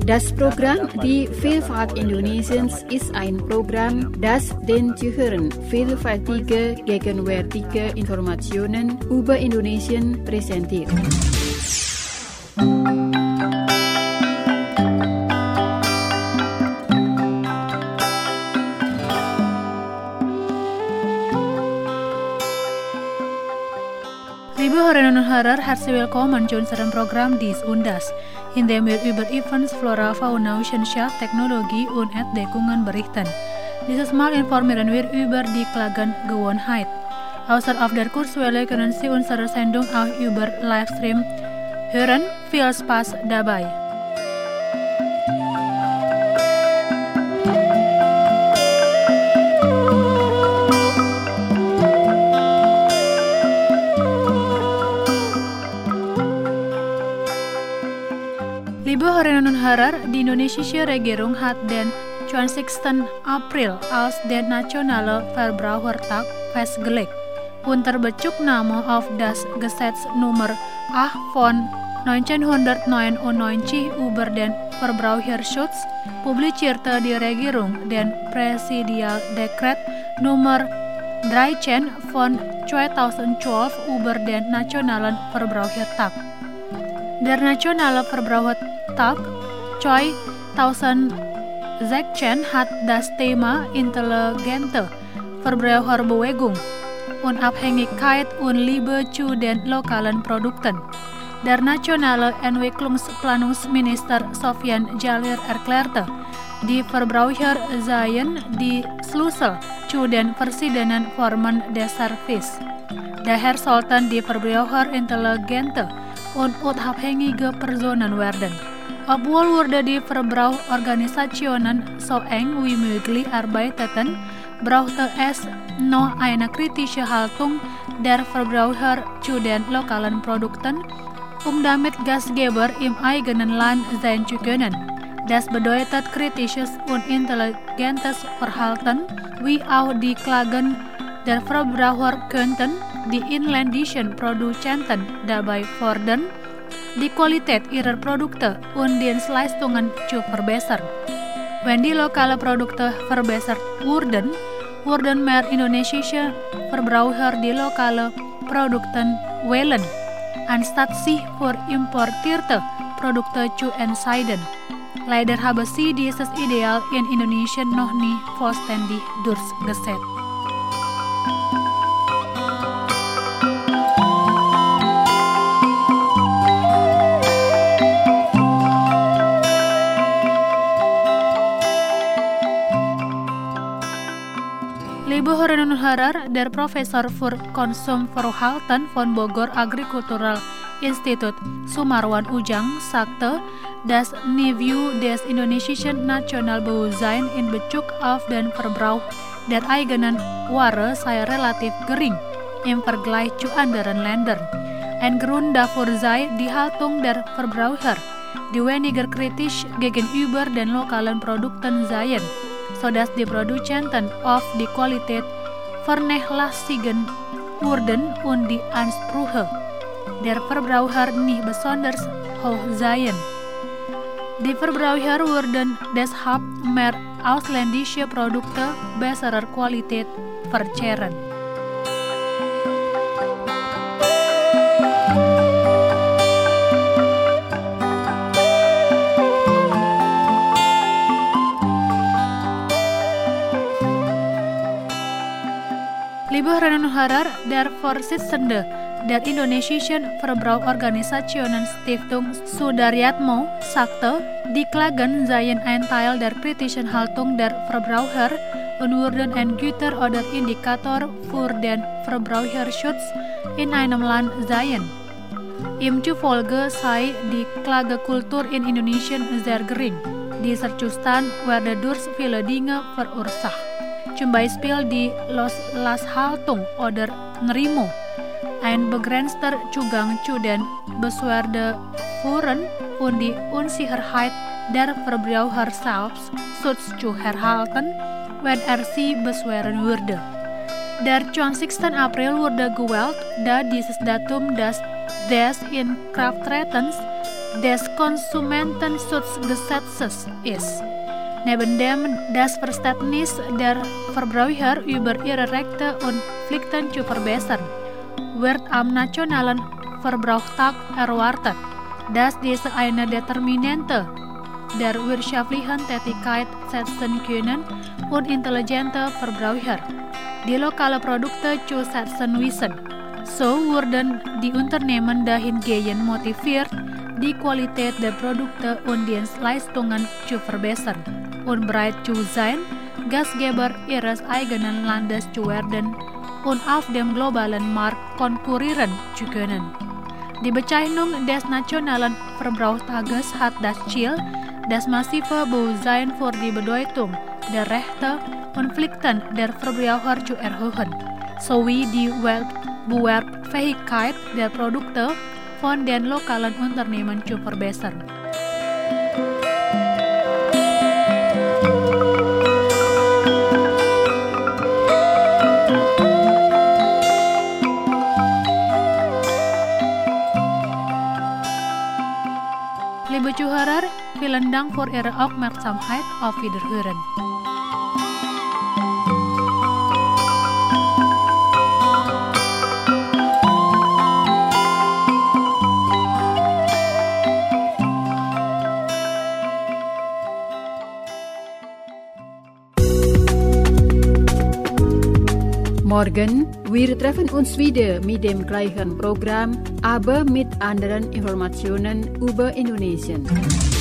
Das Programm Die Vielfalt Indonesiens ist ein Programm, das den Zuhörern vielfältige, gegenwärtige Informationen über Indonesien präsentiert. Liebe Hörerinnen und Hörer, herzlich willkommen zu unserem Programm Dies und Das, in dem wir über Events, Flora, Fauna, Wissenschaft, Technologie und Entdeckungen berichten. Dieses Mal informieren wir über die Klagengewohnheit. Außer auf der Kurzwelle können Sie unsere Sendung auch über Livestream hören. Viel Spaß dabei! Liebe Hörerinnen und Hörer, die indonesische Regierung hat den 20. April als den Nationale Verbrauchertag festgelegt. Unter Bezugnahme auf das Gesetz Nummer 8 von 1999 über den Verbraucherschutz publizierte die Regierung den Präsidialdekret Nummer 13 von 2012 über den Nationalen Verbrauchertag. Der Nationale Verbrauchertag 2016 hat das Thema intelligente Verbraucherbewegung, Unabhängigkeit und Liebe zu den lokalen Produkten. Der nationale Entwicklungsplanungsminister Sofian Jalil erklärte, die Verbraucher seien die Schlüssel zu den verschiedenen Formen des Service. Daher sollten die Verbraucher intelligente und unabhängige Personen werden. Obwohl wurde die Verbraucherorganisationen so eng wie möglich arbeiteten, brauchte es noch eine kritische Haltung der Verbraucher zu den lokalen Produkten, damit Gastgeber im eigenen Land sein zu können. Das bedeutet kritisches und intelligentes Verhalten, wie auch die Klagen der Verbraucher könnten die inländischen Produzenten dabei fordern, die Qualität ihrer Produkte und Dienstleistungen zu verbessern. Wenn die lokalen Produkte verbessert wurden, wurden mehr indonesische Verbraucher die lokalen Produkte wählen, anstatt sich für importierte Produkte zu entscheiden. Leider haben sie dieses Ideal in Indonesien noch nie vollständig durchgesetzt. Liebe Hörerinnen und Hörer, der Professor für Konsumverhalten von Bogor Agricultural Institut Sumarwan Ujang sagte, das Niveau des indonesischen Nationalbewusstseins in Bezug auf den Verbrauch der eigenen Ware sei relativ gering im Vergleich zu anderen Ländern. Ein Grund dafür sei die Haltung der Verbraucher, die weniger kritisch gegenüber den lokalen Produkten seien, sodass die Produzenten auf die Qualität vernachlässigt wurden und die Ansprüche der Verbraucher nicht besonders hoch seien. Die Verbraucher würden deshalb mehr ausländische Produkte besserer Qualität verzehren. Liebe Hörerinnen und Hörer, der Vorsitzende der indonesischen Verbraucherorganisationen Stiftung Sudaryatmo sagte, die Klagen seien ein Teil der kritischen Haltung der Verbraucher und würden ein guter oder Indikator für den Verbraucherschutz in einem Land sein. Ihm zufolge sei die Klagekultur in Indonesien sehr gering. Dieser Zustand werde durch viele Dinge verursacht. Zum Beispiel die Loslashaltung oder Nerimo, ein begrenzter Zugang zu den Beschwerdeführern und die Unsicherheit der Verbraucher selbst, Schutz zu erhalten, wenn sie beschweren würde. Der 20. April wurde gewählt, da dieses Datum des Inkrafttretens des Konsumentenschutzgesetzes ist. Neben dem das Verständnis der Verbraucher über ihre Rechte und Pflichten zu verbessern, wird am Nationalen Verbrauchtag erwartet, dass diese eine Determinante der wirtschaftlichen Tätigkeit setzen können und intelligente Verbraucher die lokale Produkte zu setzen wissen. So wurden die Unternehmen dahingehend motiviert, die Qualität der Produkte und Dienstleistungen zu verbessern und bereit zu sein, Gastgeber ihres eigenen Landes zu werden und auf dem globalen Markt konkurrieren zu können. Die Bezeichnung des Nationalen Verbrauchstages hat das Ziel, das massive Bewusstsein für die Bedeutung der Rechte und Pflichten der Verbraucher zu erhöhen, sowie die Wettbewerbsfähigkeit der Produkte von den lokalen Unternehmen zu verbessern. Liebe Zuhörer, vielen Dank für Ihre Aufmerksamkeit. Auf Wiederhören. Morgen, wir treffen uns wieder mit dem gleichen Programm, aber mit anderen Informationen über Indonesien.